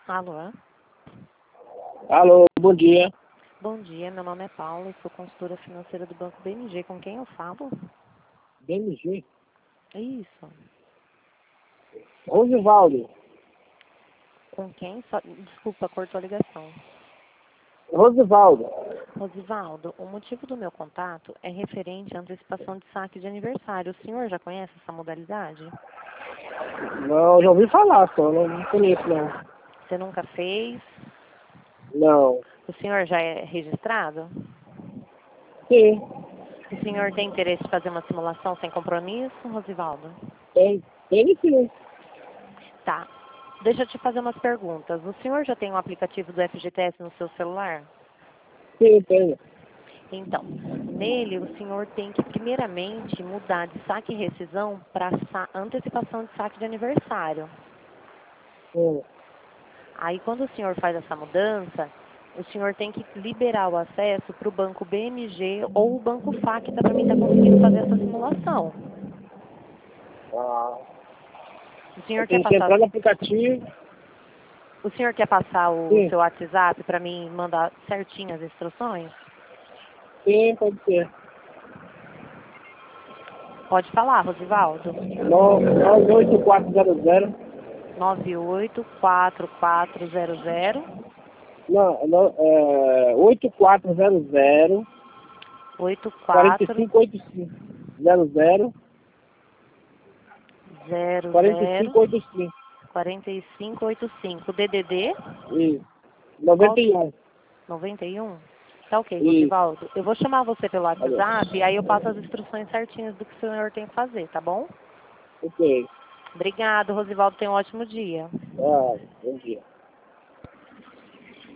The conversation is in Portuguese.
Alô? Alô, bom dia. Bom dia, meu nome é Paula, sou consultora financeira do Banco BMG. Com quem eu falo? BMG. Isso. Rosivaldo. Com quem? Desculpa, cortou a ligação. Rosivaldo. Rosivaldo, o motivo do meu contato é referente à antecipação de saque de aniversário. O senhor já conhece essa modalidade? Não, já ouvi falar só, não conheço não. Você nunca fez? Não. O senhor já é registrado? Sim, O senhor tem interesse em fazer uma simulação sem compromisso, Rosivaldo? tem sim. Tá. Deixa eu te fazer umas perguntas. O senhor já tem um aplicativo do FGTS no seu celular? Sim, tenho. Então, nele o senhor tem que primeiramente mudar de saque e rescisão para antecipação de saque de aniversário. Sim. Aí quando o senhor faz essa mudança, o senhor tem que liberar o acesso para o banco BMG ou o banco FAC para mim estar conseguindo fazer essa simulação. Ah, O eu senhor quer tenho que passar, entrar no aplicativo. o senhor quer passar o Sim, seu WhatsApp para mim mandar certinho as instruções? sim, pode ser. Pode falar, Rosivaldo. 98400. 98400 Não, não, 8400 8400 4585. 00 4585. 4585 DDD Isso. qual? 91. 91? Tá ok, Isso. Rosivaldo. Eu vou chamar você pelo Valeu. WhatsApp e aí eu passo as instruções certinhas do que o senhor tem que fazer, tá bom? Ok. Obrigado, Rosivaldo. Tenha um ótimo dia. Ah, bom dia.